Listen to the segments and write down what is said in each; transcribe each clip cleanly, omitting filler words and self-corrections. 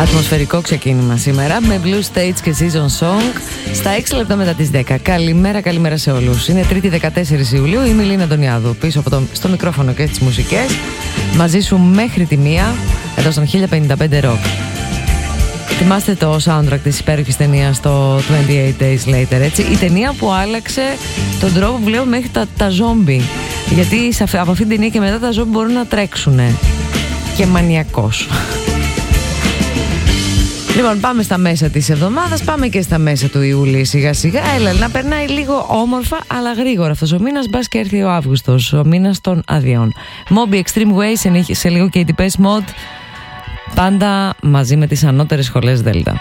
Ατμοσφαιρικό ξεκίνημα σήμερα με Blue Stage και Season Song στα 6 λεπτά μετά τις 10. Καλημέρα σε όλους. Είναι 3η 14 Ιουλίου, είμαι η Λίνα Αντωνιάδου. Πίσω από στο μικρόφωνο και τις μουσικές. Μαζί σου μέχρι τη 1 εδώ στον 1055 Rock. Θυμάστε το soundtrack της υπέροχης ταινίας το 28 Days Later, έτσι? Η ταινία που άλλαξε τον τρόπο που βλέπουμε μέχρι τα ζόμπι. Γιατί από αυτήν την ταινία και μετά τα ζόμπι μπορούν να τρέξουν. Και μανιακώς. Λοιπόν, πάμε στα μέσα της εβδομάδας, πάμε και στα μέσα του Ιούλη σιγά σιγά. Έλα, να περνάει λίγο όμορφα αλλά γρήγορα αυτός ο μήνας, μπας και έρθει ο Αύγουστος, ο μήνας των αδειών. Moby Extreme Way, σε λίγο και η Depeche Mode, πάντα μαζί με τις ανώτερες σχολές Δέλτα.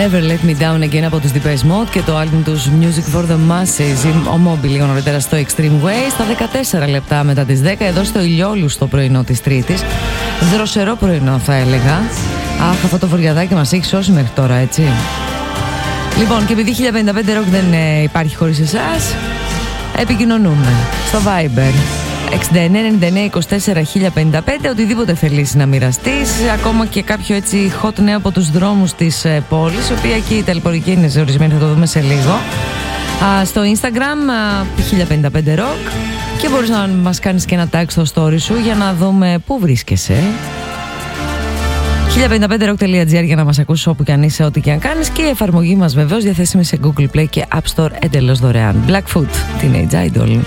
Never Let Me Down Again από τους Depeche Mode και το άλμπουμ τους Music for the Masses, ο Moby λίγο νωρίτερα στο Extreme Way, στα 14 λεπτά μετά τις 10, εδώ στο ηλιόλου στο πρωινό της Τρίτης. Δροσερό πρωινό θα έλεγα. Αχ, αυτό το βοριαδάκι μας έχει σώσει μέχρι τώρα, έτσι. Λοιπόν, και επειδή 1055 Rock δεν υπάρχει χωρίς εσάς, επικοινωνούμε στο Viber 6999241055, οτιδήποτε θέλεις να μοιραστείς, ακόμα και κάποιο έτσι hot νέο από τους δρόμους της πόλης, η οποία και η ταλαιπωρική είναι ορισμένη, θα το δούμε σε λίγο. Στο Instagram 1055 Rock, και μπορείς να μας κάνεις και ένα tag στο story σου για να δούμε πού βρίσκεσαι. 1055rock.gr για να μας ακούσεις όπου και αν είσαι, ό,τι και αν κάνεις, και η εφαρμογή μας βεβαίως διαθέσιμη σε Google Play και App Store εντελώς δωρεάν. Blackfoot, Teenage Idol.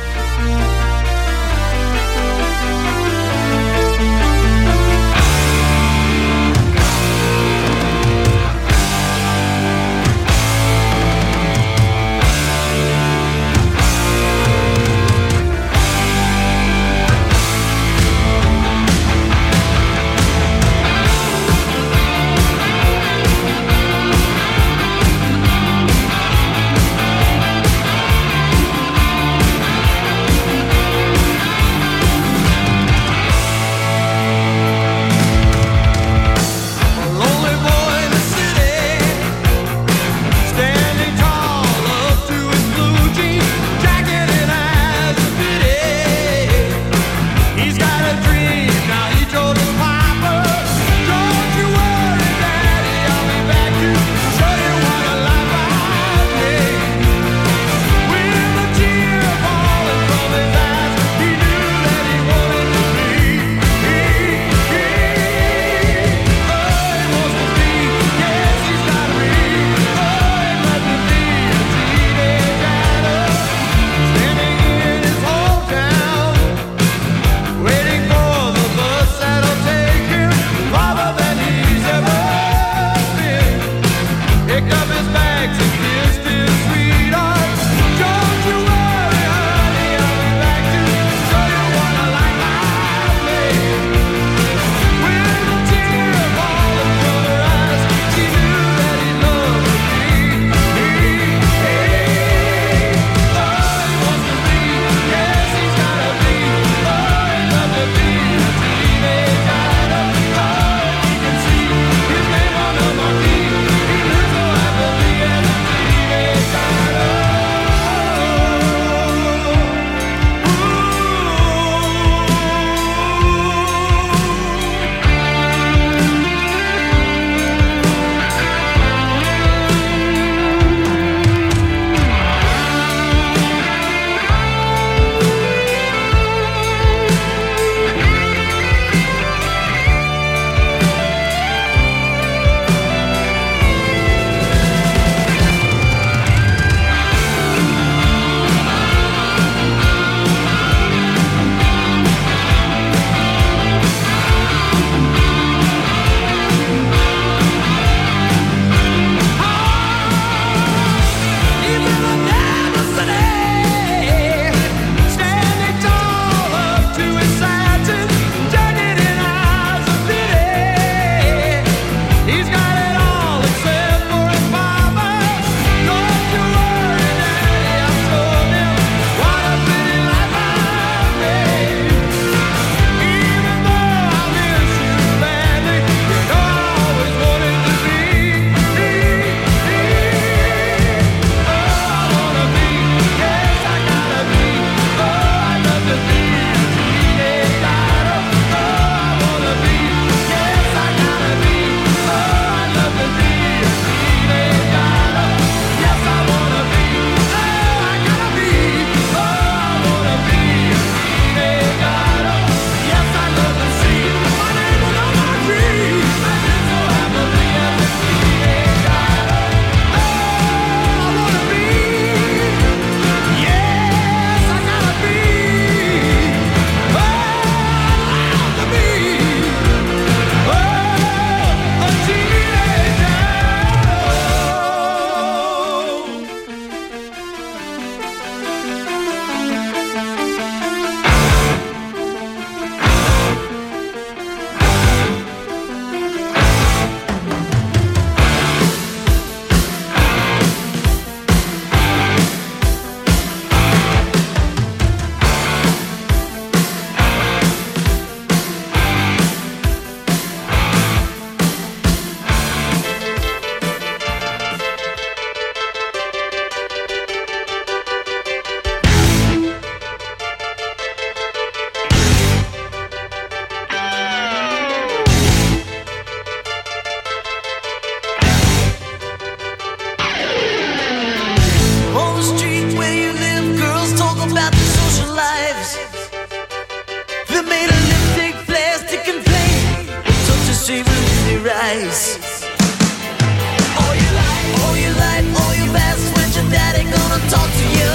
your eyes. All your life, all your best, when's your daddy gonna talk to you?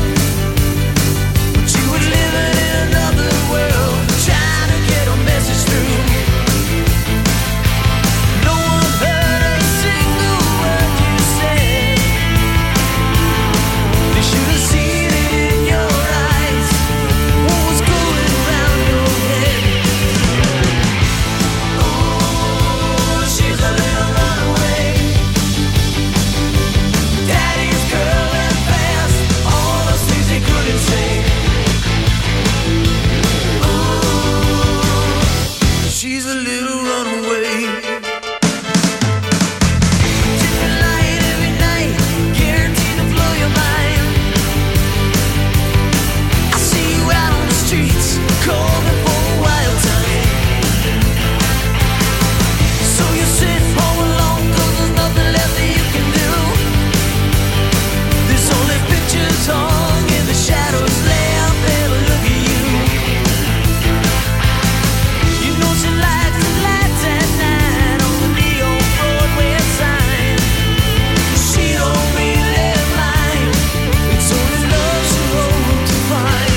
But you were living in another world, trying to get a message through. No one heard a single word you said. They should have seen it in your eyes, what was going around your head. Oh, she's a little runaway. Daddy's curling fast, all those things they couldn't say. Oh, she's a little runaway. Different light every night, guaranteed to blow your mind. I see you out on the streets, calling for a wild time. So you sit home alone, 'cause there's nothing left that you can do. There's only pictures hung in the shadows, lay out there to look at you. You know she lights the lights at night on the neon Broadway sign. She don't really mind, it's only love she hopes to find.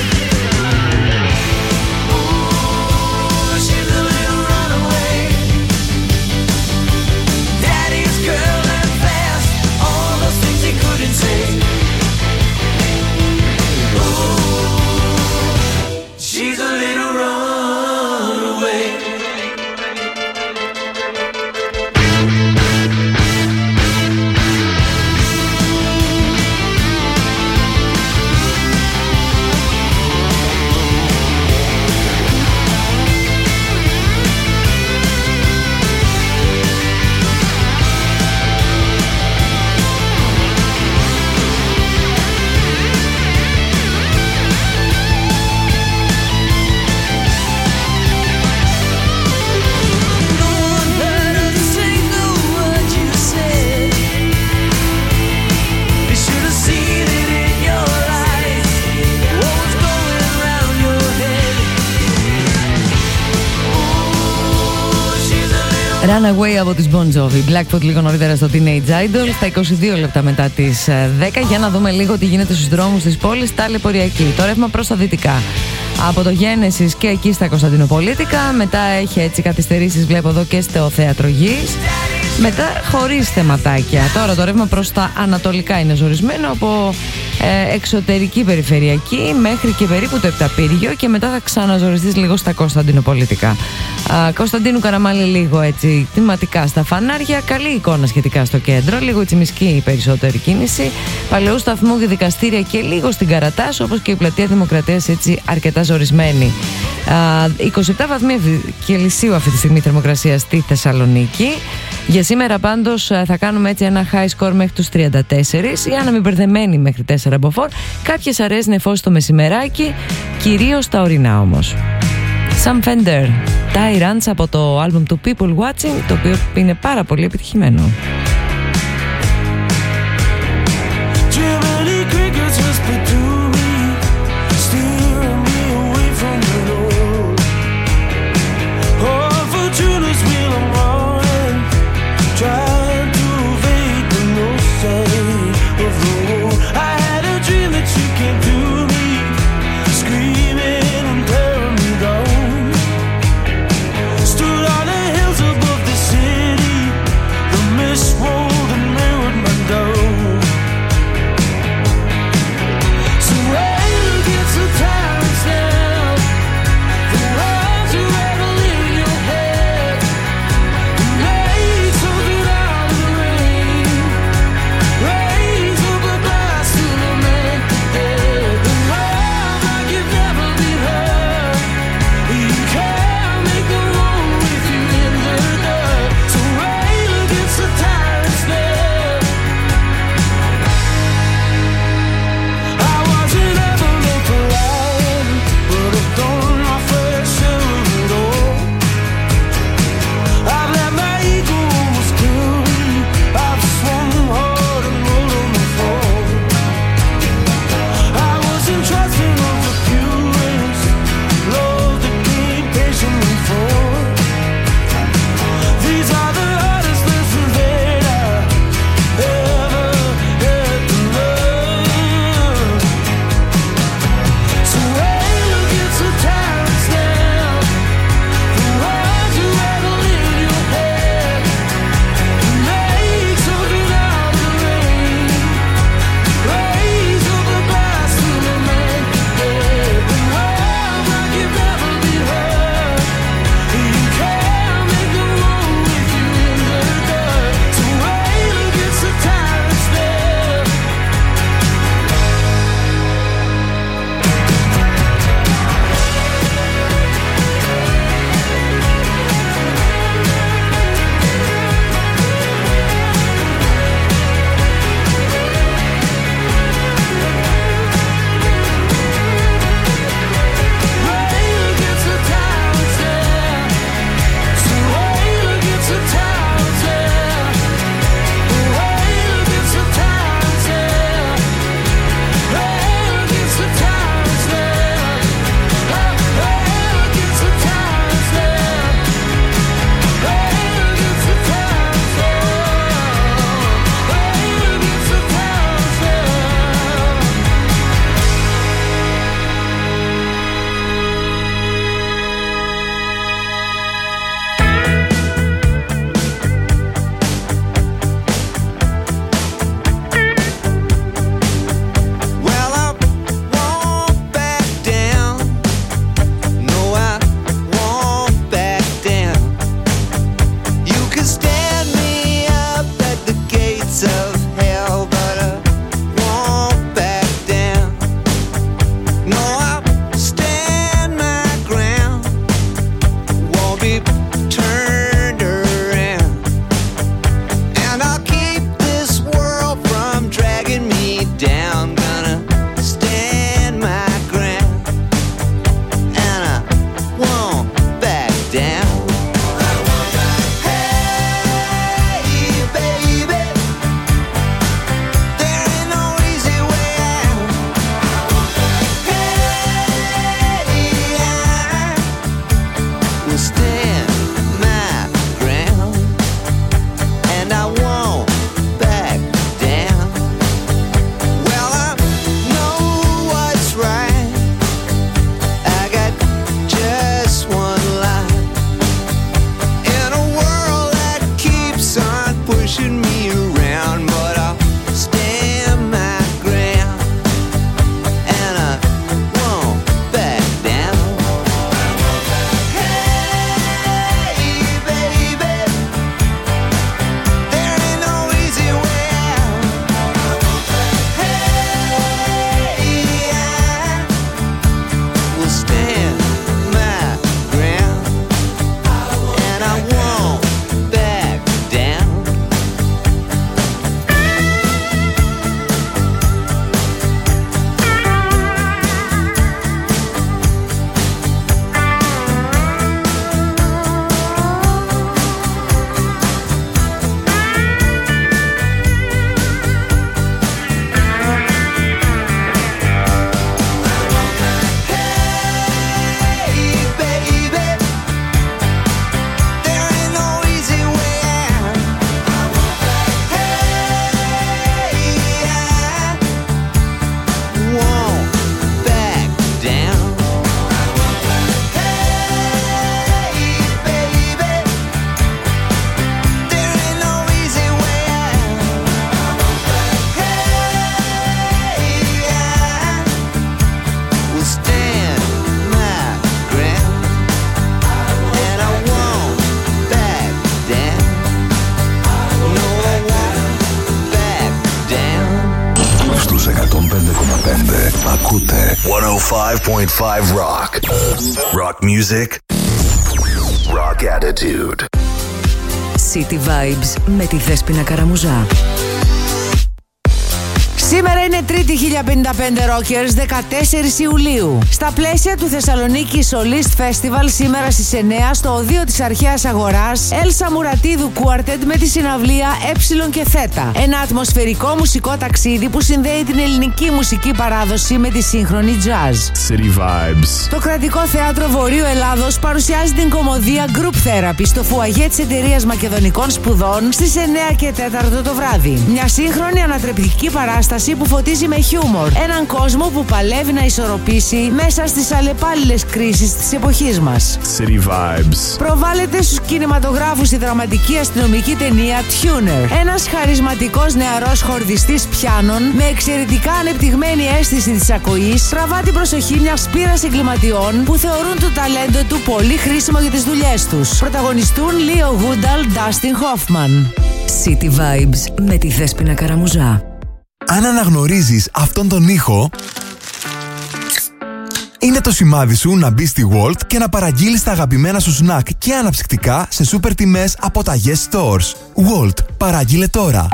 Ooh, she's a little runaway. Daddy's curling fast, all those things he couldn't say. Ooh, she's a little runaway. No one heard a single word you said. They should have seen it in your eyes, what was going around your head. Ooh, she's a little. Runaway από τις Bon Jovi. Blackfoot λίγο νωρίτερα στο Teenage Idol. Στα 22 λεπτά μετά τις 10. Για να δούμε λίγο τι γίνεται στους δρόμους της πόλης. Τα λεποριακή. Το ρεύμα προς τα δυτικά. Από το Γένεσης και εκεί στα Κωνσταντινοπολίτικα. Μετά έχει έτσι καθυστερήσεις, βλέπω εδώ και στο Θέατρο Γης. Μετά χωρίς θεματάκια. Τώρα το ρεύμα προς τα ανατολικά είναι ζορισμένο από εξωτερική περιφερειακή μέχρι και περίπου το Επταπύργιο και μετά θα ξαναζοριστείς λίγο στα Κωνσταντινοπολίτικα. Κωνσταντίνου Καραμάλη λίγο έτσι θεματικά στα φανάρια, καλή εικόνα σχετικά στο κέντρο, λίγο τσιμισκή η περισσότερη κίνηση, Παλαιού Σταθμού και δικαστήρια και λίγο στην Καρατάσου, όπως και η Πλατεία Δημοκρατίας έτσι αρκετά ζορισμένη. 27 βαθμοί Κελσίου αυτή τη στιγμή θερμοκρασία στη Θεσσαλονίκη. Για σήμερα πάντως θα κάνουμε έτσι ένα high score μέχρι τους 34, η Άννα μη μπερδεμένη μέχρι 4 μποφόρ, κάποιες αραιές νεφώσεις το μεσημεράκι, κυρίως τα ορεινά όμως. Sam Fender, Tyrants από το άλμπουμ του People Watching, το οποίο είναι πάρα πολύ επιτυχημένο. This 105.5 Rock. Rock music. Rock attitude. City Vibes με τη Δέσποινα Καραμουζά. Σήμερα είναι Τρίτη 1055 Rockers, 14 Ιουλίου. Στα πλαίσια του Θεσσαλονίκη Solist Festival σήμερα στις 9 στο οδείο της Αρχαίας Αγοράς, Έλσα Μουρατίδου Quartet με τη συναυλία Ε και Θ. Ένα ατμοσφαιρικό μουσικό ταξίδι που συνδέει την ελληνική μουσική παράδοση με τη σύγχρονη jazz. City Vibes. Το Κρατικό Θέατρο Βορείου Ελλάδος παρουσιάζει την κομμωδία Group Therapy στο φουαγέ της Εταιρείας Μακεδονικών Σπουδών στις 9 και 4 το βράδυ. Μια σύγχρονη ανατρεπτική παράσταση που φωτίζει με χιούμορ έναν κόσμο που παλεύει να ισορροπήσει μέσα στις αλλεπάλληλες κρίσεις της εποχής μας. City Vibes. Προβάλλεται στους κινηματογράφους η δραματική αστυνομική ταινία Tuner. Ένας χαρισματικός νεαρός χορδιστής πιάνων με εξαιρετικά ανεπτυγμένη αίσθηση της ακοής τραβά την προσοχή μιας πύρας εγκληματιών που θεωρούν το ταλέντο του πολύ χρήσιμο για τις δουλειές τους. Πρωταγωνιστούν Leo Goodall, Dustin Hoffman. City Vibes με τη Δέσποινα Καραμουζά. Αν αναγνωρίζεις αυτόν τον ήχο, είναι το σημάδι σου να μπεις στη Walt και να παραγγείλεις τα αγαπημένα σου σνακ και αναψυκτικά σε σούπερ τιμές από τα Yes Stores. Walt, παραγγείλε τώρα.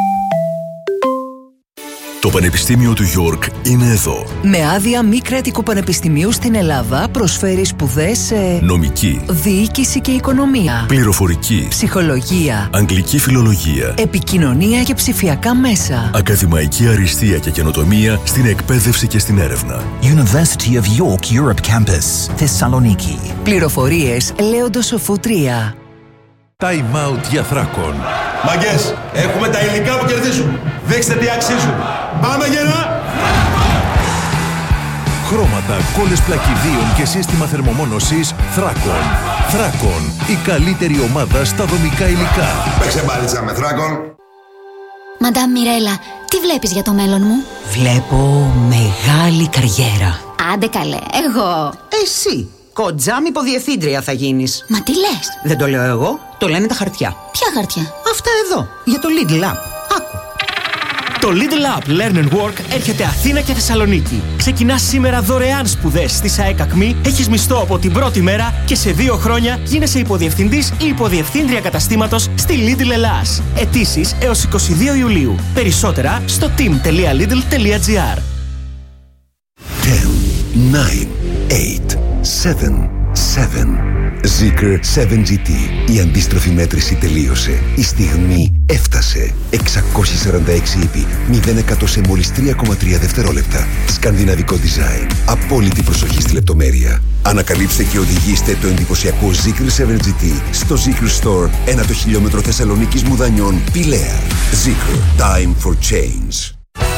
Το Πανεπιστήμιο του York είναι εδώ. Με άδεια μη κρατικού πανεπιστημίου στην Ελλάδα προσφέρει σπουδές σε Νομική, διοίκηση και οικονομία, πληροφορική, ψυχολογία, αγγλική φιλολογία, επικοινωνία και ψηφιακά μέσα, ακαδημαϊκή αριστεία και καινοτομία στην εκπαίδευση και στην έρευνα. University of York Europe Campus, Θεσσαλονίκη. Πληροφορίες Λέοντος Σοφού 3. Time out για Θράκον. Μαγκές, έχουμε τα υλικά που κερδίζουν. Δείξτε τι αξίζουν. Πάμε γερά! Χρώματα, κόλλες πλακιδίων και σύστημα θερμομόνωσης Θράκον. Θράκον, η καλύτερη ομάδα στα δομικά υλικά. Παίξε μπάλιτσα με Θράκον. Μαντάμ Μιρέλα, τι βλέπεις για το μέλλον μου? Βλέπω μεγάλη καριέρα. Άντε καλέ, εγώ. Εσύ, κοντζάμ υποδιευθύντρια θα γίνεις. Μα τι λες? Δεν το λέω εγώ, το λένε τα χαρτιά. Ποια χαρτιά? Αυτά εδώ, για το Lidl App. Άκου. Το Lidl App Learn and Work έρχεται Αθήνα και Θεσσαλονίκη. Ξεκινάς σήμερα δωρεάν σπουδές στη ΣΑΕΚ ΑΚΜΗ, έχεις μισθό από την πρώτη μέρα και σε 2 χρόνια γίνεσαι υποδιευθυντής ή υποδιευθύντρια καταστήματος στη Lidl Ελλάς. Αιτήσεις έως 22 Ιουλίου. Περισσότερα στο team.lidl.gr. 10, 9, 8, 7, 7. Zeekr 7GT. Η αντίστροφη μέτρηση τελείωσε. Η στιγμή έφτασε. 646 ύπη. 0% σε μόλις 3,3 δευτερόλεπτα. Σκανδιναβικό design. Απόλυτη προσοχή στη λεπτομέρεια. Ανακαλύψτε και οδηγήστε το εντυπωσιακό Zeekr 7GT στο Zeekr Store 1 το χιλιόμετρο Θεσσαλονίκης Μουδανιών, Πηλαία. Zeekr. Time for change.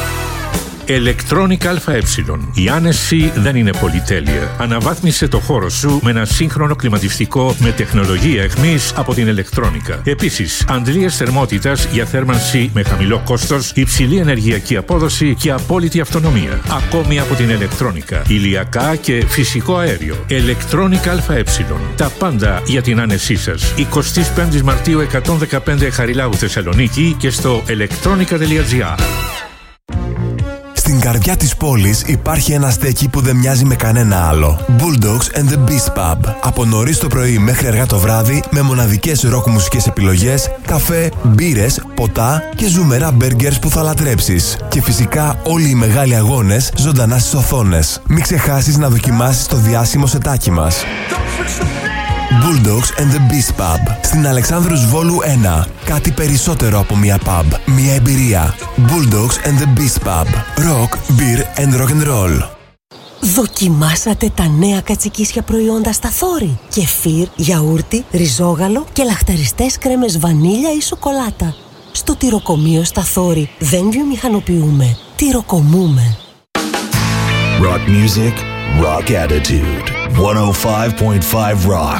Electronic ΑΕ. Η άνεση δεν είναι πολυτέλεια. Αναβάθμισε το χώρο σου με ένα σύγχρονο κλιματιστικό με τεχνολογία εχμής από την Electronica. Επίσης, αντλίες θερμότητας για θέρμανση με χαμηλό κόστος, υψηλή ενεργειακή απόδοση και απόλυτη αυτονομία. Ακόμη από την Electronica. Ηλιακά και φυσικό αέριο. Electronic ΑΕ. Τα πάντα για την άνεσή σας. 25 Μαρτίου 115 Χαριλάου Θεσσαλονίκη και στο electronica.gr. Στην καρδιά της πόλης υπάρχει ένα στέκι που δεν μοιάζει με κανένα άλλο. Bulldogs and the Beast Pub. Από νωρίς το πρωί μέχρι αργά το βράδυ με μοναδικές ροκ μουσικές επιλογές, καφέ, μπύρες, ποτά και ζουμερά μπέργκερς που θα λατρέψεις. Και φυσικά όλοι οι μεγάλοι αγώνες ζωντανά στις οθόνες. Μην ξεχάσεις να δοκιμάσεις το διάσημο σετάκι μας. Bulldogs and the Beast Pub. Στην Αλεξάνδρους Βόλου 1. Κάτι περισσότερο από μια pub. Μια εμπειρία. Bulldogs and the Beast Pub. Rock, beer and rock and roll. Δοκιμάσατε τα νέα κατσικίσια προϊόντα στα Θόρη. Κεφίρ, γιαούρτι, ριζόγαλο και λαχταριστές κρέμες βανίλια ή σοκολάτα. Στο τυροκομείο στα Θόρη δεν βιομηχανοποιούμε. Τυροκομούμε. Rock music, rock attitude. 105.5 Rock.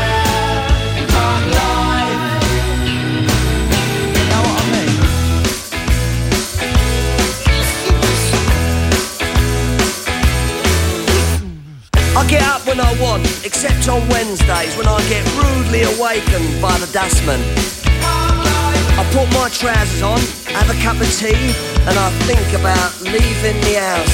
I want, except on Wednesdays when I get rudely awakened by the dustman. I put my trousers on, have a cup of tea, and I think about leaving the house.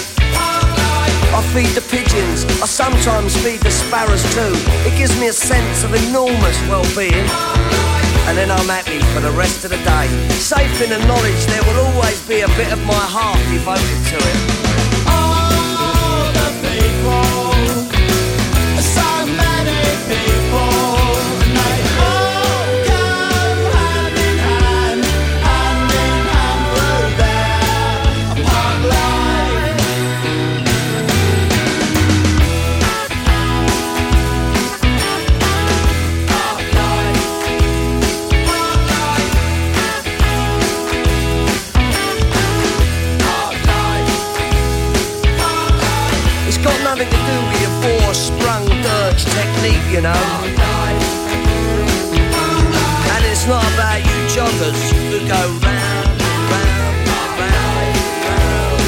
I feed the pigeons, I sometimes feed the sparrows too. It gives me a sense of enormous well-being. And then I'm happy for the rest of the day, safe in the knowledge there will always be a bit of my heart devoted to it. All the people, so many people, and they all go hand in hand through their punk life. Nothing to do with your four-sprung dirge technique, you know. And it's not about you joggers who go round, round, round, round.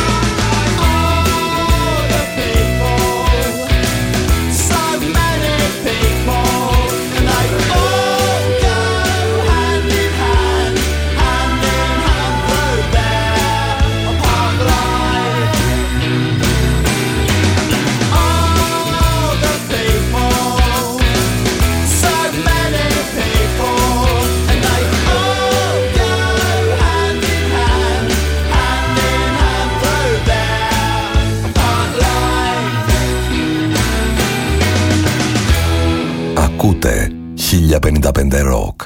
All the people, so many people, and they all go hand in hand through their punk life. All the people, so many people, and they all go hand in hand through their punk life. Ακούτε 1055 Rock.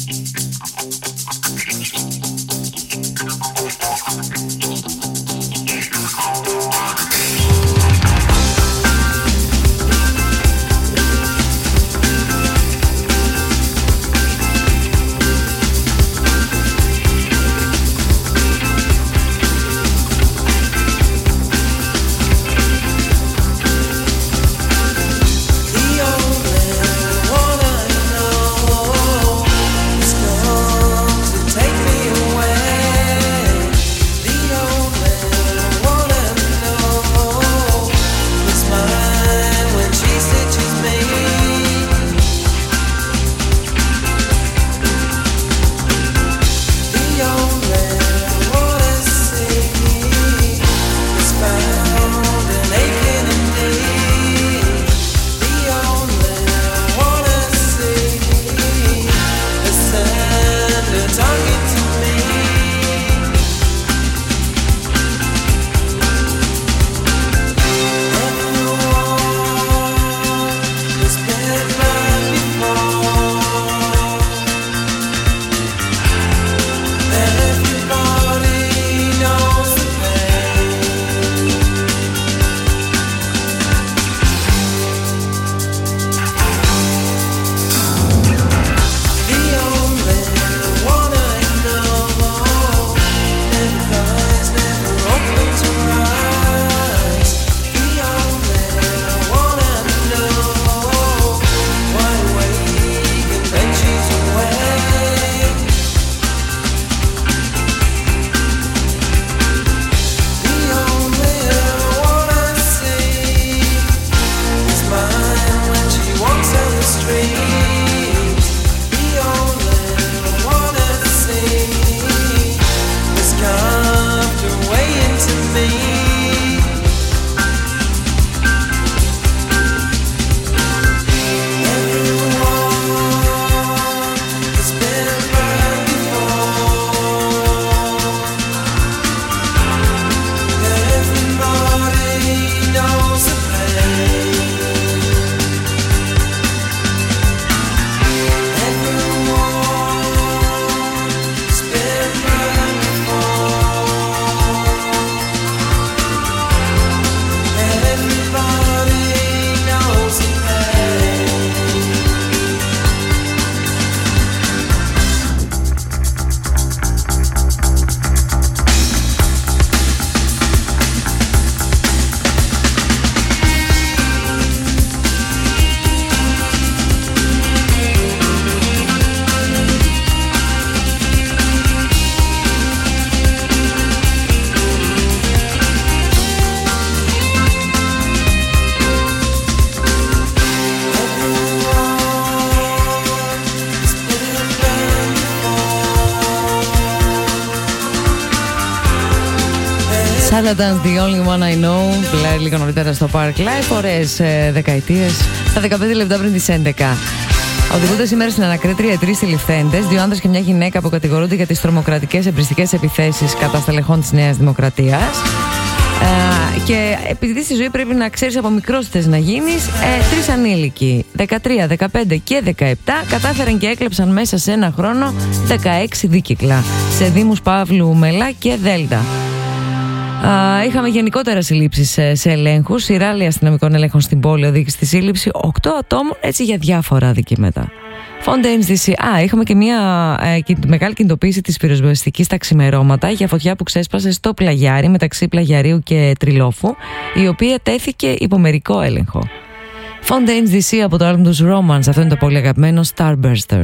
The only one I know is gone to take me away. The Charlatans, the only one I know. Λέει λίγο νωρίτερα στο Park Live. Φορές δεκαετίες. Στα 15 λεπτά πριν τις 11. Οδηγούνται σήμερα στην ανακρίτρια οι τρεις συλληφθέντες, 2 άνδρες και μια γυναίκα που κατηγορούνται για τις τρομοκρατικές εμπριστικές επιθέσεις κατά στελεχών της Νέας Δημοκρατίας. Και επειδή στη ζωή πρέπει να ξέρεις από μικρός τι θες να γίνεις, 3 ανήλικοι, 13, 15 και 17, κατάφεραν και έκλεψαν μέσα σε ένα χρόνο 16 δίκυκλα σε δήμους Παύλου, Μελά και Δέλτα. Είχαμε γενικότερα συλλήψεις σε ελέγχους. Σειρά αστυνομικών ελέγχων στην πόλη οδήγησε στη σύλληψη 8 ατόμων, έτσι για διάφορα αδικήματα. Fontaines DC. Είχαμε και μια μεγάλη κινητοποίηση της πυροσβεστικής τα ξημερώματα για φωτιά που ξέσπασε στο Πλαγιάρι μεταξύ Πλαγιαρίου και Τριλόφου, η οποία τέθηκε υπό μερικό έλεγχο. Fontaines DC από το άλμπουμ τους Romance. Αυτό είναι το πολύ αγαπημένο Starburster.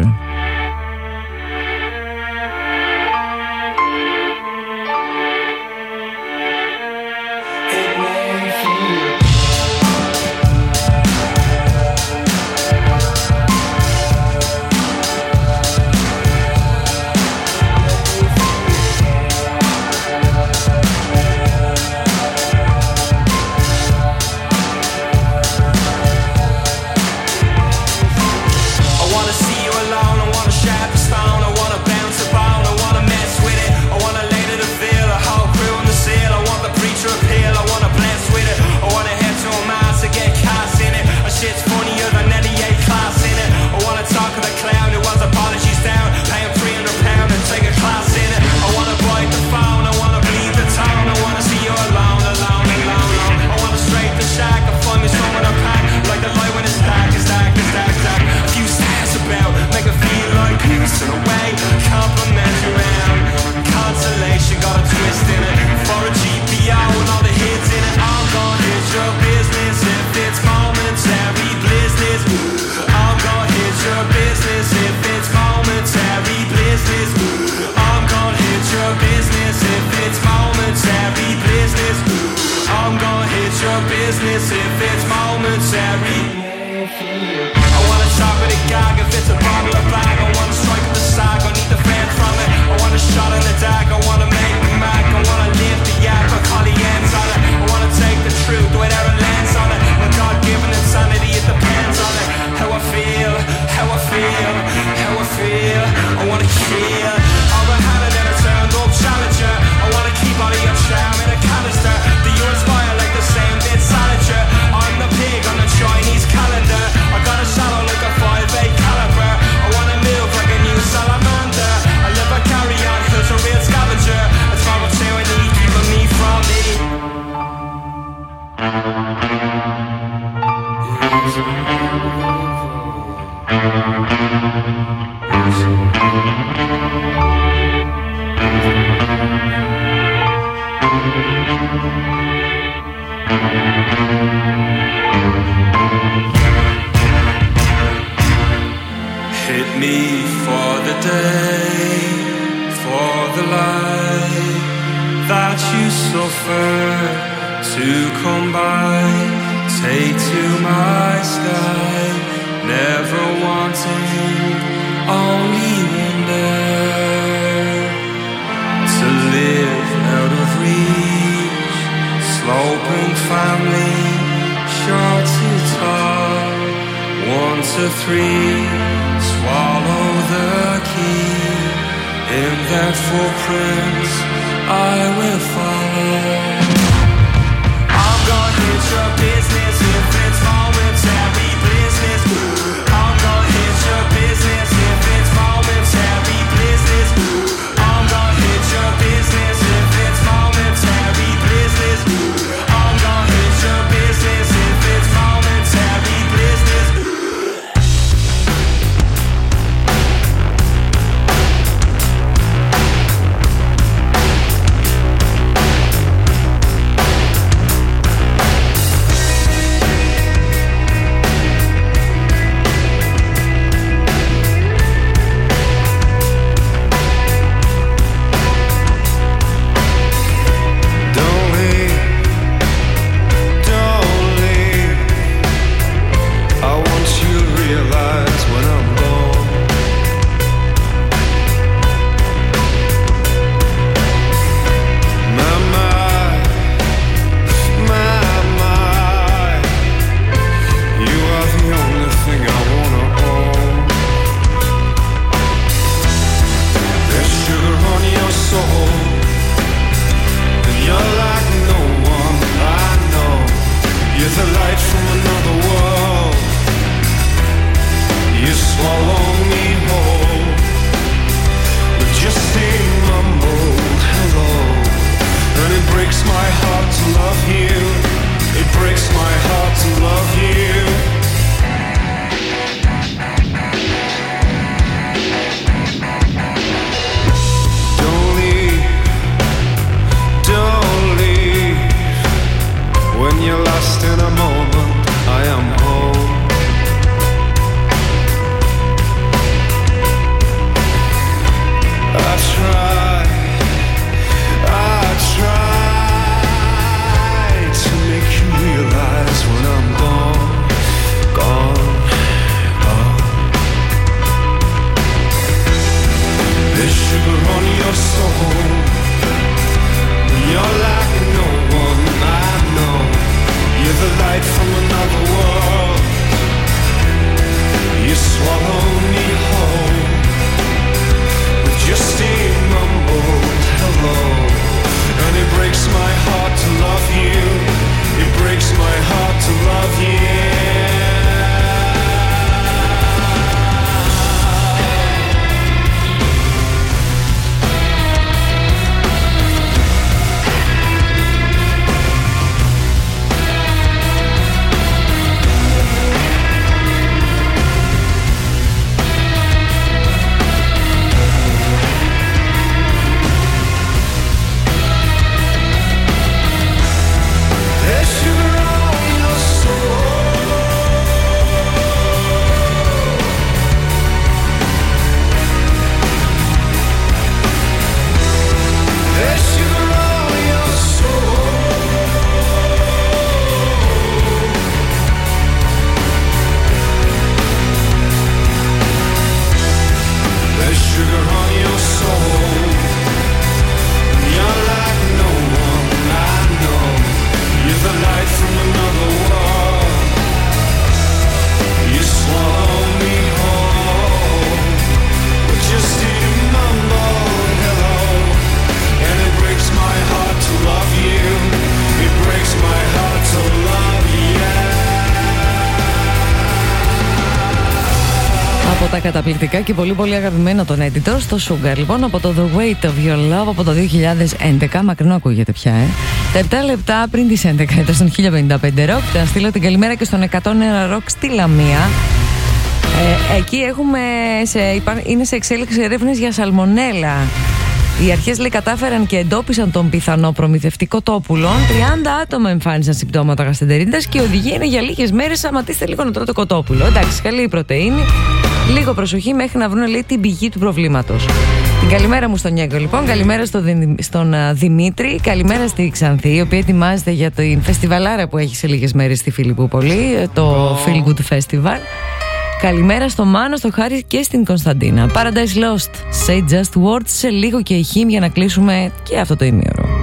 Από τα καταπληκτικά και πολύ πολύ αγαπημένα των editor στο Sugar. Λοιπόν, από το The Weight of Your Love από το 2011. Μακρινό ακούγεται πια, Τα 7 λεπτά πριν τις 11 ήταν στον 1055 Rock. Θα στείλω την καλημέρα και στον 101 Rock στη Λαμία. Εκεί είναι σε εξέλιξη ερεύνες για σαλμονέλα. Οι αρχές, λέει, κατάφεραν και εντόπισαν τον πιθανό προμηθευτή κοτόπουλων. 30 άτομα εμφάνισαν συμπτώματα γαστεντερίτιδας και η οδηγία είναι για λίγες μέρες. Σταματήστε λίγο να τρώτε κοτόπουλο. Εντάξει, καλή η πρωτεΐνη. Λίγο προσοχή μέχρι να βρουν, λέει, την πηγή του προβλήματος. Την καλημέρα μου στον Νιέγκο, λοιπόν. Καλημέρα στον Δημήτρη. Καλημέρα στη Ξανθή, η οποία ετοιμάζεται για την φεστιβαλάρα που έχει σε λίγες μέρες στη Φιλιππούπολη, το Feel Good Festival. Καλημέρα στο Μάνο, στο Χάρη και στην Κωνσταντίνα. Paradise Lost, Say Just Words, σε λίγο και η Χίμ για να κλείσουμε και αυτό το ημίωρο.